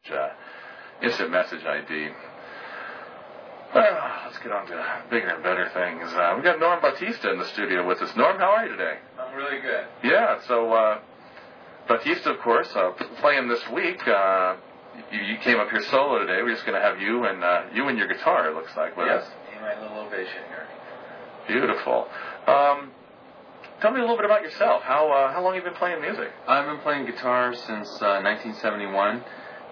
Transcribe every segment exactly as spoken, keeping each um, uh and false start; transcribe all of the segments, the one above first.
uh, instant message I D. Well, let's get on to bigger and better things. Uh, we got Norm Bautista in the studio with us. Norm, how are you today? I'm really good. Yeah, so uh, Bautista, of course, uh, playing this week. Uh, you, you came up here solo today. We're just going to have you and uh, you and your guitar, it looks like, with yes, us. in my little ovation here. Beautiful. Um, tell me a little bit about yourself. How uh, how long have you been playing music? I've been playing guitar since uh, nineteen seventy-one.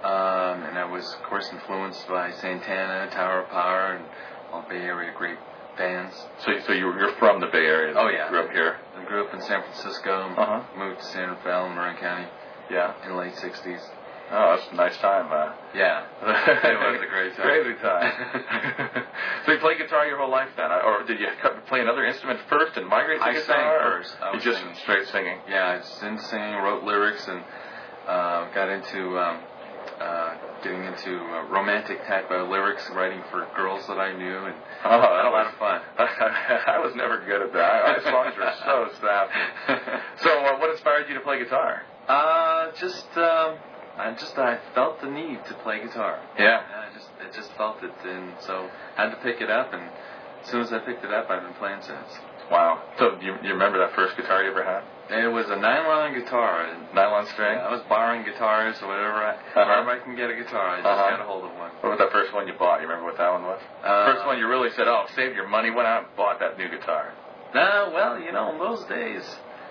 Um, and I was, of course, influenced by Santana, Tower of Power, and all Bay Area great bands. So, so you're, you're from the Bay Area? Oh, yeah. You grew up here? I grew up in San Francisco, uh-huh. moved to San Rafael, Marin County, yeah, in the late sixties. Oh, that's a nice time. Uh, yeah, it was a great time. Crazy time. So you played guitar your whole life then? Or did you play another instrument first and migrate to I guitar? sang first. I you was just singing. straight singing? Yeah, I was into singing, wrote lyrics, and uh, got into... Um, Uh, getting into uh, romantic type of lyrics, writing for girls that I knew, and oh, had a was, lot of fun. I was never good at that. My songs were so sappy. So, uh, what inspired you to play guitar? Uh, just, um, I just I felt the need to play guitar. Yeah. I just, I just felt it, and so I had to pick it up. And as soon as I picked it up, I've been playing since. Wow. So, you, you remember that first guitar you ever had? It was a nylon guitar. And nylon string? Yeah, I was borrowing guitars or whatever. I, uh-huh. Wherever I can get a guitar, I just uh-huh. got a hold of one. What was that first one you bought? You remember what that one was? Uh, first one you really said, oh, save your money, went out and bought that new guitar. Nah, well, you know, in those days,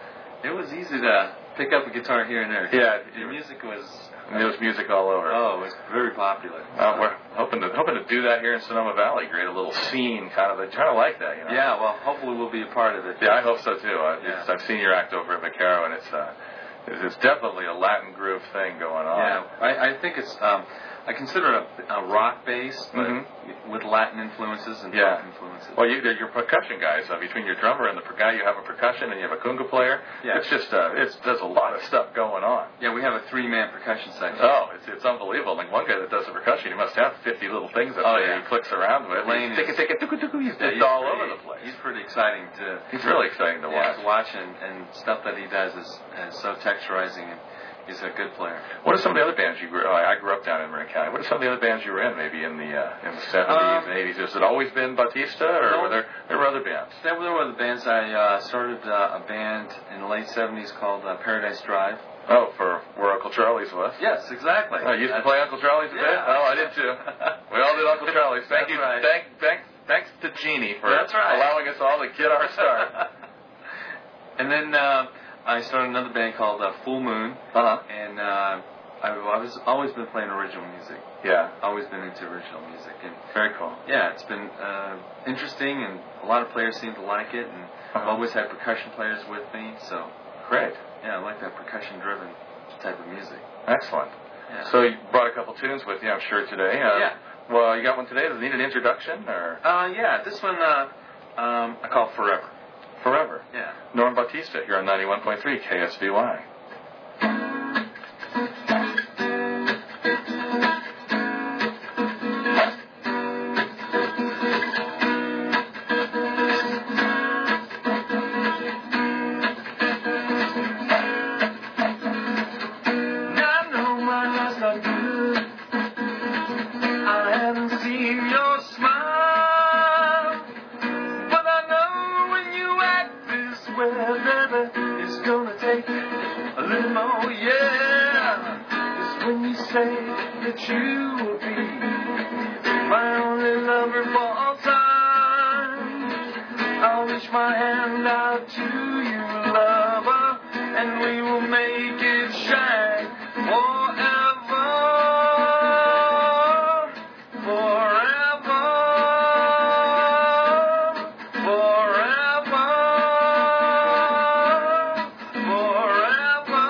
it was easy to pick up a guitar here and there. Yeah. The music was... There was music all over. Oh, it was very popular. Uh, we're hoping to hoping to do that here in Sonoma Valley. Create a little scene, kind of. I kind of like that, you know. Yeah, well, hopefully we'll be a part of it. Yeah, I hope so too. Uh, yeah. I've seen your act over at Vaquero, and it's uh, it's definitely a Latin groove thing going on. Yeah, I, I think it's. Um, I consider it a, a rock base, but mm-hmm. with Latin influences and yeah. rock influences. Well, you, you're percussion guys. Uh, between your drummer and the guy, you have a percussion, and you have a conga player. Yeah. It's just uh, it's there's a lot of stuff going on. Yeah, we have a three-man percussion section. Oh, it's it's unbelievable. Like one guy that does the percussion, he must have fifty little things that oh, yeah. he clicks around with. Lane He's tick it, tick it, tick it, tick it. He's yeah, just all pretty, over the place. He's pretty exciting to. He's really exciting to watch. Yeah, to watch and, and stuff that he does is, is so texturizing, and he's a good player. What are some of the other bands you grew? Oh, I grew up down in Marin County. What are some of the other bands you were in? Maybe in the uh, in the seventies um, and eighties. Has it always been Bautista, or no, were there there were other bands? There were other bands. I uh, started uh, a band in the late seventies called uh, Paradise Drive. Oh, for where Uncle Charlie's was? Yes, exactly. Oh, you used That's, to play Uncle Charlie's a yeah. bit? Oh, I did too. We all did Uncle Charlie's. Thank That's you. right. Thank, thank, thanks to Jeannie for That's right. allowing us all to get our start. And then uh, I started another band called uh, Full Moon. Uh-huh. And uh, I've always, always been playing original music. Yeah. Always been into original music. And very cool. Yeah, it's been uh, interesting, and a lot of players seem to like it. And uh-huh. I've always had percussion players with me, so great. Yeah, I like that percussion-driven type of music. Excellent. Yeah. So you brought a couple tunes with you, I'm sure, today. Uh, yeah. Well, you got one today. Does it need an introduction, or? Uh, yeah. This one uh, um, I call Forever. Forever. Yeah. Norm Bautista here on ninety-one point three K S V Y. That you will be my only lover for all time. I'll reach my hand out to you, lover, and we will make it shine forever, forever, forever, forever.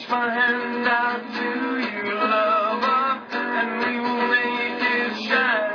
My hand out to you, lover, and we will make it shine.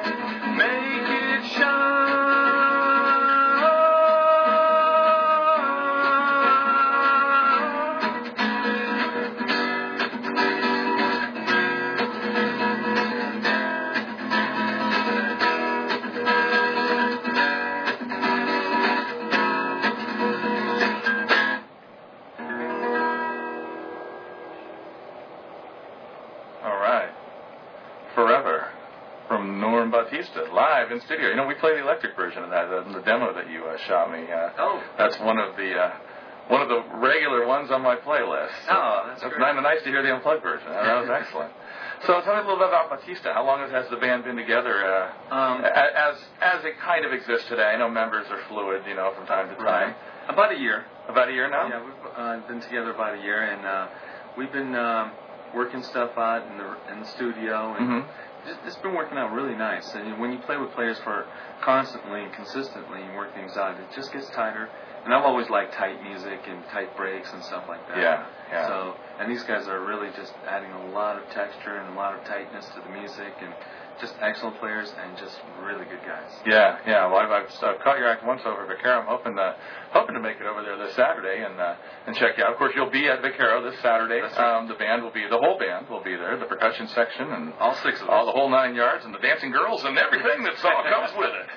Batista live in studio. You know, we played the electric version of that in the demo that you uh, shot me. Uh, oh. That's one of the uh, one of the regular ones on my playlist. So oh, that's great. It's nice to hear the unplugged version. That was excellent. So tell me a little bit about Batista. How long has the band been together uh, um, as as it kind of exists today? I know members are fluid, you know, from time to time. Right. About a year. About a year now? Yeah, we've uh, been together about a year, and uh, we've been um, working stuff out in the in the studio, and mm-hmm. it's, it's been working out really nice. And when you play with players for constantly and consistently and work things out, it just gets tighter. And I've always liked tight music and tight breaks and stuff like that. Yeah, yeah. So, and these guys are really just adding a lot of texture and a lot of tightness to the music, and just excellent players and just really good guys. Yeah, yeah. Well, I've, I've uh, caught your act once over at Vaquero. I'm hoping uh, hoping to make it over there this Saturday and uh, and check you out. Of course, you'll be at Vaquero this Saturday. That's right. Um, the band will be, the whole band will be there, the percussion section and all six of them, all the whole nine yards, and the dancing girls and everything that all comes with it.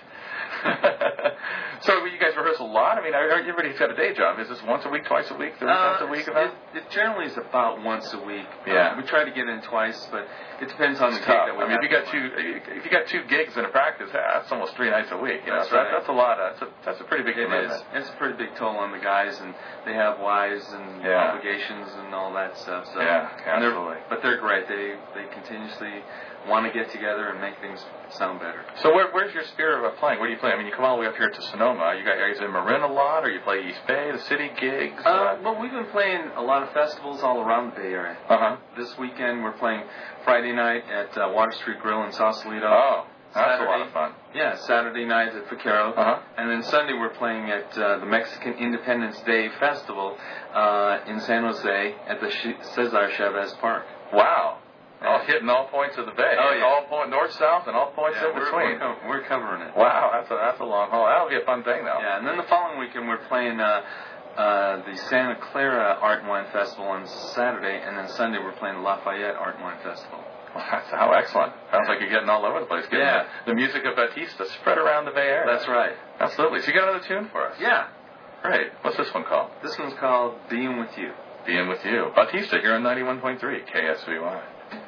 So you guys rehearse a lot? I mean, everybody's got a day job. Is this once a week, twice a week, three uh, times a week? It, it generally is about once a week. Yeah. Um, we try to get in twice, but it depends on it's the tough. gig that we I mean, have. if you got two, if you got two gigs in a practice, that's almost three nights a week. You know? That's so right. that, that's a lot. Of, that's, a, that's a pretty big it commitment. Is. It's a pretty big toll on the guys, and they have wives and yeah. obligations and all that stuff. So, yeah, and absolutely. They're, but they're great. They they continuously want to get together and make things sound better. So where, where's your spirit of playing? Where do you play? I mean, you come all the way up here to Sonoma. You guys in Marin a lot, or you play East Bay, the city gigs? Uh, well, we've been playing a lot of festivals all around the Bay Area. Uh-huh. This weekend we're playing Friday night at uh, Water Street Grill in Sausalito. Oh, that's Saturday, a lot of fun. Yeah, Saturday night at Vaquero. Uh-huh. And then Sunday we're playing at uh, the Mexican Independence Day Festival uh, in San Jose at the Cesar Chavez Park. Wow. All hitting all points of the bay. Oh, yeah. All point north, south, and all points yeah, in we're, between. We're, we're covering it. Wow, that's a that's a long haul. That'll be a fun thing, though. Yeah, and then the following weekend we're playing uh, uh, the Santa Clara Art and Wine Festival on Saturday, and then Sunday we're playing the Lafayette Art and Wine Festival. Well, that's how excellent. Sounds like you're getting all over the place. Getting yeah. The, the music of Batista spread around the Bay Area. That's right. Absolutely. So you got another tune for us? Yeah. Great. What's this one called? This one's called Being With You. Being With You. Batista here on ninety-one point three K S V Y.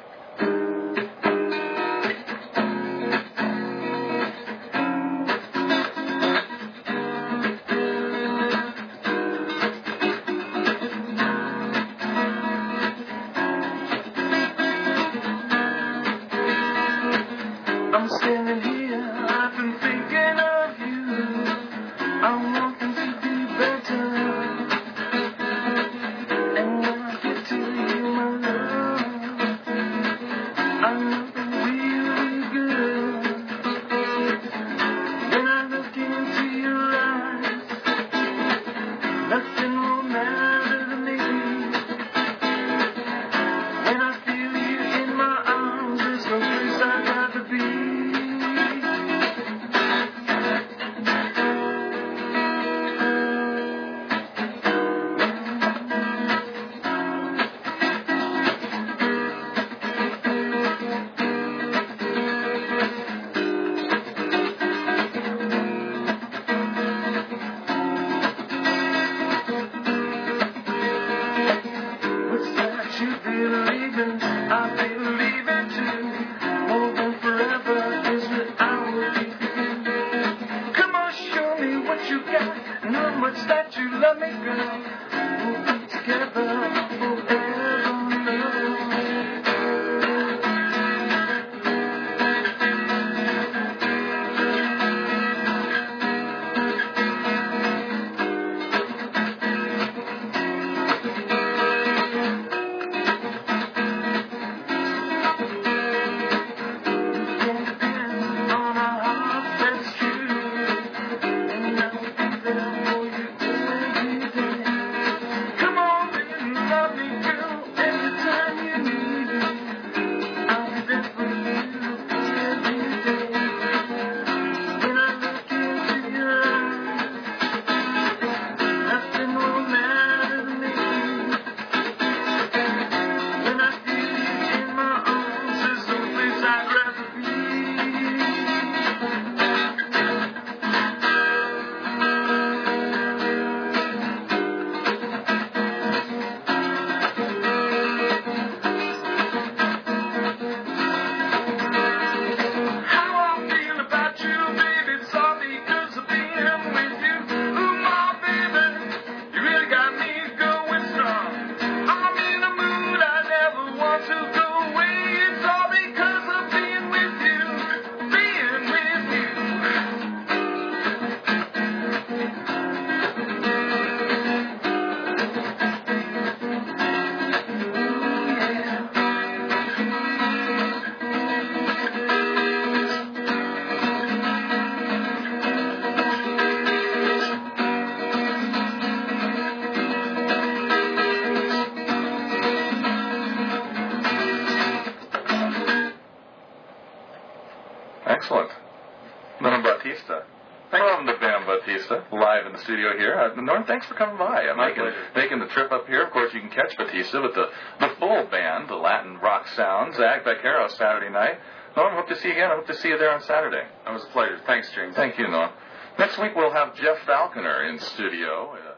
I'm standing here, I've been thinking of you. I'm wanting to be better. And when I get to you, my love, I know really good. When I look into your eyes, nothing will matter to me. When I feel you in my arms, there's no place I'd rather be. What's that you believe in? I believe it too. More than forever is what I will be. Come on, show me what you got and how much that you love me, girl. We'll be together forever. On our hearts, that's true. And I will be there for you every day. Norm Batista, live in the studio here. Uh, Norm, thanks for coming by. Uh, My making, pleasure. making the trip up here. Of course, you can catch Batista with the, the full band, the Latin rock sound, Zach Beccaro, Saturday night. Norm, hope to see you again. I hope to see you there on Saturday. That was a pleasure. Thanks, James. Thank you, Norm. Next week, we'll have Jeff Falconer in studio. Uh,